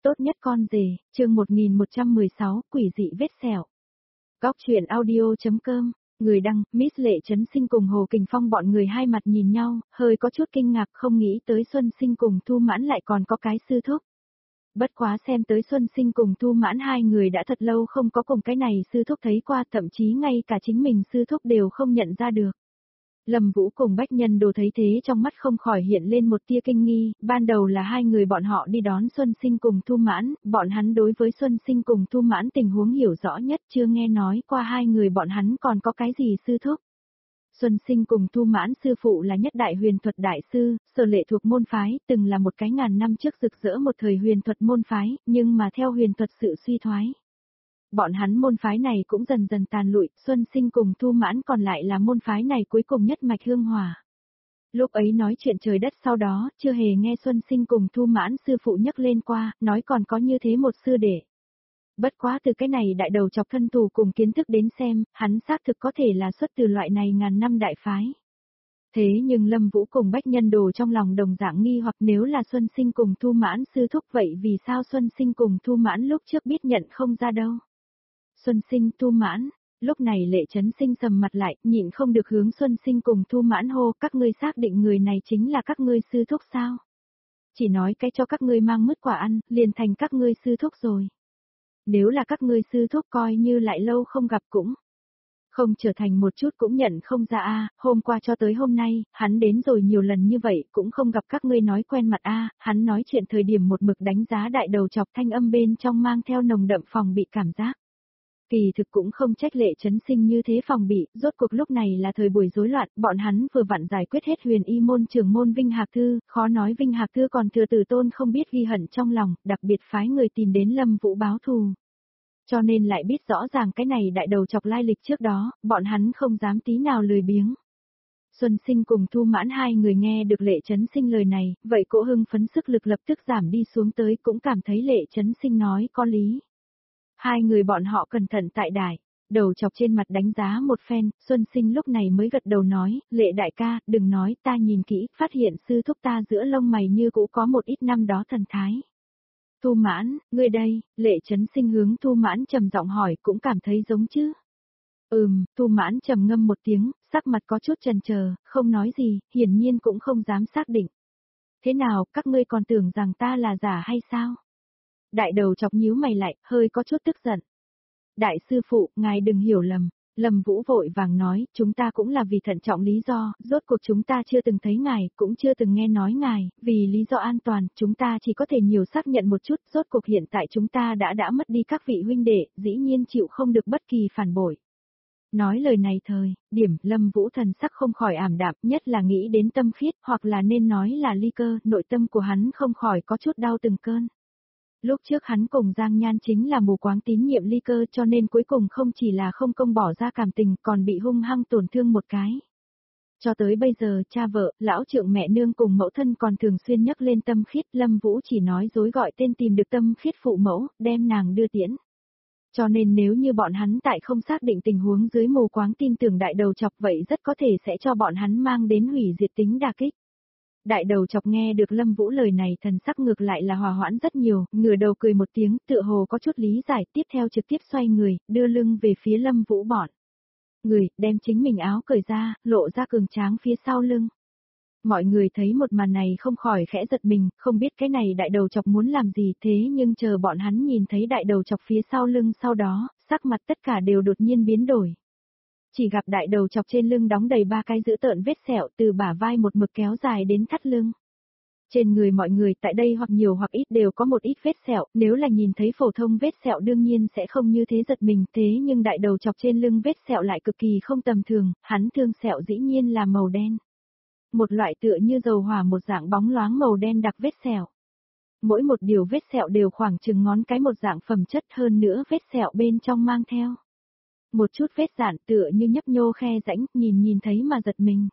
Tốt nhất con rể, chương 1116, quỷ dị vết sẹo. Góc truyện audio.com, người đăng, Miss Lệ Trấn Sinh cùng Hồ Kình Phong bọn người hai mặt nhìn nhau, hơi có chút kinh ngạc không nghĩ tới Xuân Sinh cùng Thu Mãn lại còn có cái sư thúc. Bất quá xem tới Xuân Sinh cùng Thu Mãn hai người đã thật lâu không có cùng cái này sư thúc thấy qua, thậm chí ngay cả chính mình sư thúc đều không nhận ra được. Lâm Vũ cùng Bách Nhân Đồ thấy thế trong mắt không khỏi hiện lên một tia kinh nghi, ban đầu là hai người bọn họ đi đón Xuân Sinh cùng Thu Mãn, bọn hắn đối với Xuân Sinh cùng Thu Mãn tình huống hiểu rõ nhất, chưa nghe nói qua hai người bọn hắn còn có cái gì sư thúc. Xuân Sinh cùng Thu Mãn sư phụ là nhất đại huyền thuật đại sư, Sở Lệ thuộc môn phái, từng là một cái ngàn năm trước rực rỡ một thời huyền thuật môn phái, nhưng mà theo huyền thuật sự suy thoái. Bọn hắn môn phái này cũng dần dần tàn lụi, Xuân Sinh cùng Thu Mãn còn lại là môn phái này cuối cùng nhất mạch hương hỏa. Lúc ấy nói chuyện trời đất sau đó, chưa hề nghe Xuân Sinh cùng Thu Mãn sư phụ nhắc lên qua, nói còn có như thế một sư đệ. Bất quá từ cái này đại đầu chọc thân tù cùng kiến thức đến xem, hắn xác thực có thể là xuất từ loại này ngàn năm đại phái. Thế nhưng Lâm Vũ cùng Bách Nhân Đồ trong lòng đồng dạng nghi hoặc nếu là Xuân Sinh cùng Thu Mãn sư thúc vậy vì sao Xuân Sinh cùng Thu Mãn lúc trước biết nhận không ra đâu. Xuân Sinh, Thu Mãn, lúc này Lệ Trấn Sinh sầm mặt lại, nhịn không được hướng Xuân Sinh cùng Thu Mãn hô, các ngươi xác định người này chính là các ngươi sư thúc sao? Chỉ nói cái cho các ngươi mang mứt quả ăn, liền thành các ngươi sư thúc rồi. Nếu là các ngươi sư thúc coi như lại lâu không gặp cũng không trở thành một chút cũng nhận không ra a, hôm qua cho tới hôm nay, hắn đến rồi nhiều lần như vậy cũng không gặp các ngươi nói quen mặt a, hắn nói chuyện thời điểm một mực đánh giá đại đầu chọc thanh âm bên trong mang theo nồng đậm phòng bị cảm giác. Kỳ thực cũng không trách Lệ Trấn Sinh như thế phòng bị, rốt cuộc lúc này là thời buổi rối loạn, bọn hắn vừa vặn giải quyết hết huyền y môn trưởng môn Vinh Hạc Thư, khó nói Vinh Hạc Thư còn thừa Tử Tôn không biết ghi hận trong lòng, đặc biệt phái người tìm đến Lâm Vũ báo thù. Cho nên lại biết rõ ràng cái này đại đầu chọc lai lịch trước đó, bọn hắn không dám tí nào lười biếng. Xuân Sinh cùng Thu Mãn hai người nghe được Lệ Trấn Sinh lời này, vậy cỗ hưng phấn sức lực lập tức giảm đi xuống tới cũng cảm thấy Lệ Trấn Sinh nói có lý. Hai người bọn họ cẩn thận tại đài, đầu chọc trên mặt đánh giá một phen, Xuân Sinh lúc này mới gật đầu nói, Lệ đại ca, đừng nói, ta nhìn kỹ, phát hiện sư thúc ta giữa lông mày như cũ có một ít năm đó thần thái. Thu Mãn, ngươi đây, Lệ Trấn Sinh hướng Thu Mãn trầm giọng hỏi cũng cảm thấy giống chứ. Thu Mãn trầm ngâm một tiếng, sắc mặt có chút chần chờ, không nói gì, hiển nhiên cũng không dám xác định. Thế nào, các ngươi còn tưởng rằng ta là giả hay sao? Đại đầu chọc nhíu mày lại, hơi có chút tức giận. Đại sư phụ, ngài đừng hiểu lầm. Lâm Vũ vội vàng nói, chúng ta cũng là vì thận trọng lý do, rốt cuộc chúng ta chưa từng thấy ngài, cũng chưa từng nghe nói ngài, vì lý do an toàn, chúng ta chỉ có thể nhiều xác nhận một chút, rốt cuộc hiện tại chúng ta đã mất đi các vị huynh đệ, dĩ nhiên chịu không được bất kỳ phản bội. Nói lời này điểm, Lâm Vũ thần sắc không khỏi ảm đạm, nhất là nghĩ đến Tâm Khiết, hoặc là nên nói là Ly Cơ, nội tâm của hắn không khỏi có chút đau từng cơn. Lúc trước hắn cùng Giang Nhan chính là mù quáng tín nhiệm Ly Cơ cho nên cuối cùng không chỉ là không công bỏ ra cảm tình còn bị hung hăng tổn thương một cái. Cho tới bây giờ cha vợ, lão trượng mẹ nương cùng mẫu thân còn thường xuyên nhắc lên Tâm Khiết, Lâm Vũ chỉ nói dối gọi tên tìm được Tâm Khiết phụ mẫu, đem nàng đưa tiễn. Cho nên nếu như bọn hắn tại không xác định tình huống dưới mù quáng tin tưởng đại đầu chọc vậy rất có thể sẽ cho bọn hắn mang đến hủy diệt tính đả kích. Đại đầu chọc nghe được Lâm Vũ lời này thần sắc ngược lại là hòa hoãn rất nhiều, ngửa đầu cười một tiếng, tựa hồ có chút lý giải, tiếp theo trực tiếp xoay người, đưa lưng về phía Lâm Vũ bọn. Người, đem chính mình áo cởi ra, lộ ra cường tráng phía sau lưng. Mọi người thấy một màn này không khỏi khẽ giật mình, không biết cái này đại đầu chọc muốn làm gì thế nhưng chờ bọn hắn nhìn thấy đại đầu chọc phía sau lưng sau đó, sắc mặt tất cả đều đột nhiên biến đổi. Chỉ gặp đại đầu chọc trên lưng đóng đầy 3 cái dữ tợn vết sẹo từ bả vai một mực kéo dài đến thắt lưng. Trên người mọi người tại đây hoặc nhiều hoặc ít đều có một ít vết sẹo, nếu là nhìn thấy phổ thông vết sẹo đương nhiên sẽ không như thế giật mình, thế nhưng đại đầu chọc trên lưng vết sẹo lại cực kỳ không tầm thường, hắn thương sẹo dĩ nhiên là màu đen. Một loại tựa như dầu hỏa một dạng bóng loáng màu đen đặc vết sẹo. Mỗi một điều vết sẹo đều khoảng chừng ngón cái một dạng phẩm chất hơn nữa vết sẹo bên trong mang theo. Một chút vết giản tựa như nhấp nhô khe rãnh, nhìn thấy mà giật mình.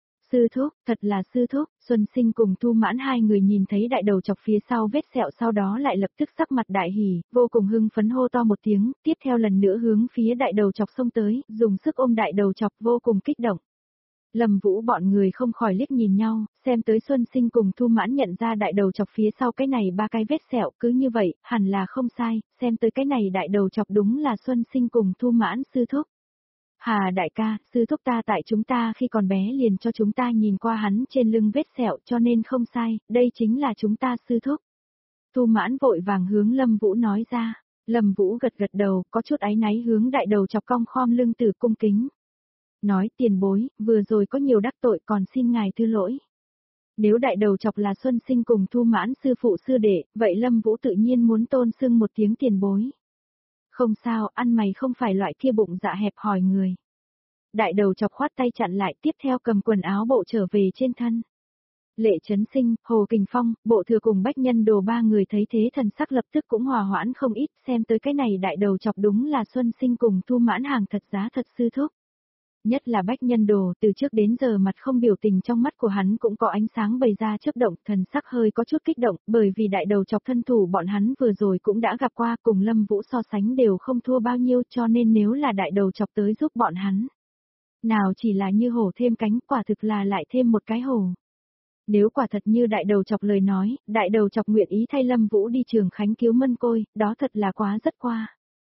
Sư thúc, thật là sư thúc, Xuân Sinh cùng Thu Mãn hai người nhìn thấy đại đầu chọc phía sau vết sẹo sau đó lại lập tức sắc mặt đại hỉ, vô cùng hưng phấn hô to một tiếng, tiếp theo lần nữa hướng phía đại đầu chọc xông tới, dùng sức ôm đại đầu chọc vô cùng kích động. Lâm Vũ bọn người không khỏi liếc nhìn nhau, xem tới Xuân Sinh cùng Thu Mãn nhận ra đại đầu chọc phía sau cái này ba cái vết sẹo, cứ như vậy, hẳn là không sai, xem tới cái này đại đầu chọc đúng là Xuân Sinh cùng Thu Mãn sư thúc. Hà đại ca, sư thúc ta tại chúng ta khi còn bé liền cho chúng ta nhìn qua hắn trên lưng vết sẹo cho nên không sai, đây chính là chúng ta sư thúc. Thu Mãn vội vàng hướng Lâm Vũ nói ra, Lâm Vũ gật gật đầu, có chút áy náy hướng đại đầu chọc cong khom lưng từ cung kính. Nói tiền bối, vừa rồi có nhiều đắc tội còn xin ngài thứ lỗi. Nếu đại đầu chọc là Xuân Sinh cùng Thu Mãn sư phụ sư đệ, vậy Lâm Vũ tự nhiên muốn tôn xưng một tiếng tiền bối. Không sao, ăn mày không phải loại kia bụng dạ hẹp hòi người. Đại đầu chọc khoát tay chặn lại tiếp theo cầm quần áo bộ trở về trên thân. Lệ Chấn Sinh, Hồ Kình Phong, Bộ Thừa cùng Bách Nhân Đồ ba người thấy thế thần sắc lập tức cũng hòa hoãn không ít, xem tới cái này đại đầu chọc đúng là Xuân Sinh cùng Thu Mãn hàng thật giá thật sư thúc. Nhất là Bách Nhân Đồ, từ trước đến giờ mặt không biểu tình trong mắt của hắn cũng có ánh sáng bày ra chớp động, thần sắc hơi có chút kích động, bởi vì đại đầu chọc thân thủ bọn hắn vừa rồi cũng đã gặp qua, cùng Lâm Vũ so sánh đều không thua bao nhiêu, cho nên nếu là đại đầu chọc tới giúp bọn hắn. Nào chỉ là như hổ thêm cánh, quả thực là lại thêm một cái hổ. Nếu quả thật như đại đầu chọc lời nói, đại đầu chọc nguyện ý thay Lâm Vũ đi Trường Khánh cứu Mân Côi, đó thật là quá rất qua.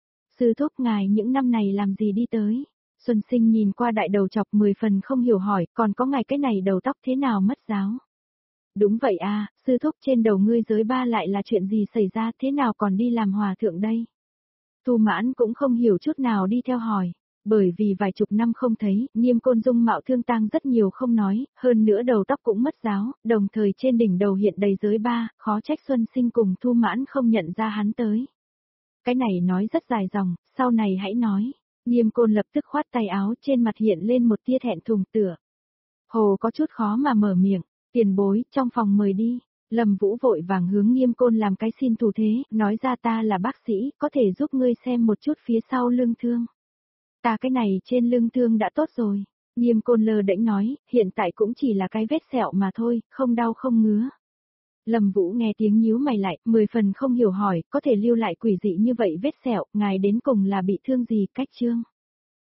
Sư thúc ngài những năm này làm gì đi tới? Xuân Sinh nhìn qua đại đầu chọc 10 phần không hiểu hỏi, còn có ngài cái này đầu tóc thế nào mất giáo? Đúng vậy à, sư thúc trên đầu ngươi giới ba lại là chuyện gì xảy ra thế nào còn đi làm hòa thượng đây? Thu Mãn cũng không hiểu chút nào đi theo hỏi. Bởi vì vài chục năm không thấy, Nghiêm Côn dung mạo thương tang rất nhiều không nói, hơn nữa đầu tóc cũng mất giáo, đồng thời trên đỉnh đầu hiện đầy giới ba, khó trách Xuân Sinh cùng Thu Mãn không nhận ra hắn tới. Cái này nói rất dài dòng, sau này hãy nói. Nghiêm Côn lập tức khoát tay áo, trên mặt hiện lên một tia thẹn thùng tựa. Hồ có chút khó mà mở miệng, tiền bối, trong phòng mời đi. Lâm Vũ vội vàng hướng Nghiêm Côn làm cái xin thủ thế, nói ra ta là bác sĩ, có thể giúp ngươi xem một chút phía sau lưng thương. Ta cái này trên lưng thương đã tốt rồi. Nghiêm Côn lơ đễnh nói, hiện tại cũng chỉ là cái vết sẹo mà thôi, không đau không ngứa. Lâm Vũ nghe tiếng nhíu mày lại, 10 phần không hiểu hỏi, có thể lưu lại quỷ dị như vậy vết sẹo, ngài đến cùng là bị thương gì, cách chương.